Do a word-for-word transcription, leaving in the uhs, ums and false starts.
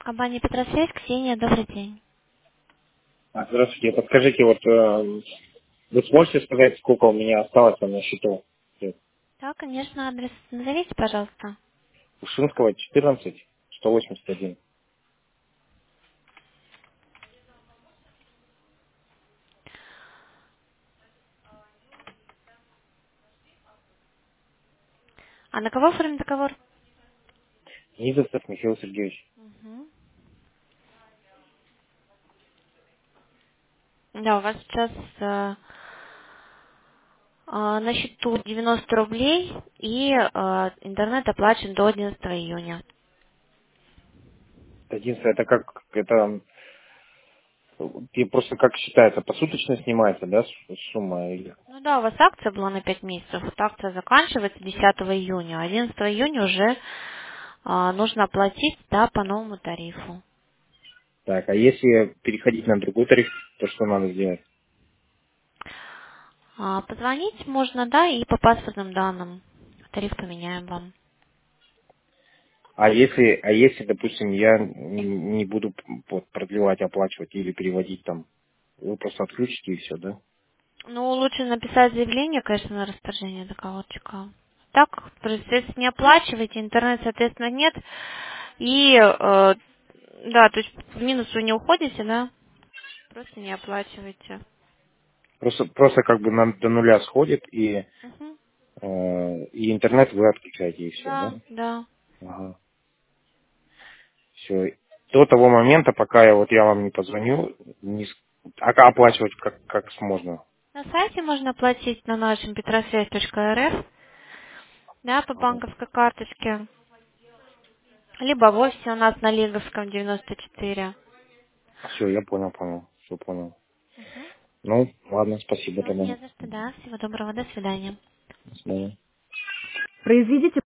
Компания Петросвязь, Ксения, добрый день. А, Здравствуйте. Подскажите, вот э, вы сможете сказать, сколько у меня осталось там на счету? Да, конечно, адрес назовите, пожалуйста. Ушинского четырнадцать, сто восемьдесят один. А на кого оформлен договор? Низовцев Михаил Сергеевич. Мгм. Да, у вас сейчас э, э, на счету девяносто рублей, и э, интернет оплачен до одиннадцатого июня. Единственное, это как, это э, и просто как считается, посуточно снимается, да, с- сумма или? Ну да, у вас акция была на пять месяцев. Вот акция заканчивается десятого июня. одиннадцатого июня уже э, нужно оплатить, да, по новому тарифу. Так, а если переходить на другой тариф, то что надо сделать? А, позвонить можно, да, и по паспортным данным тариф поменяем вам. А если, а если, допустим, я н- не буду п- вот, продлевать, оплачивать или переводить там, вы просто отключите и все, да? Ну, лучше написать заявление, конечно, на расторжение договорчика. Так, то есть, если не оплачиваете, интернет, соответственно, нет. И, э, да, то есть в минус вы не уходите, да, просто не оплачиваете. Просто, просто как бы на- до нуля сходит и Мгм. Э, и интернет вы отключаете, и все, Да, да? да. Ага. Все. До того момента, пока я вот я вам не позвоню, не, с- а как оплачивать как, как можно. На сайте можно оплатить на нашем петросвязь точка эр эф, да, по банковской карточке, либо в офисе у нас на Лиговском девяносто четыре. Все, я понял, понял. Все понял. Угу. Ну, ладно, спасибо Все, тогда. не за что, да. Всего доброго, до свидания. До свидания. Произведите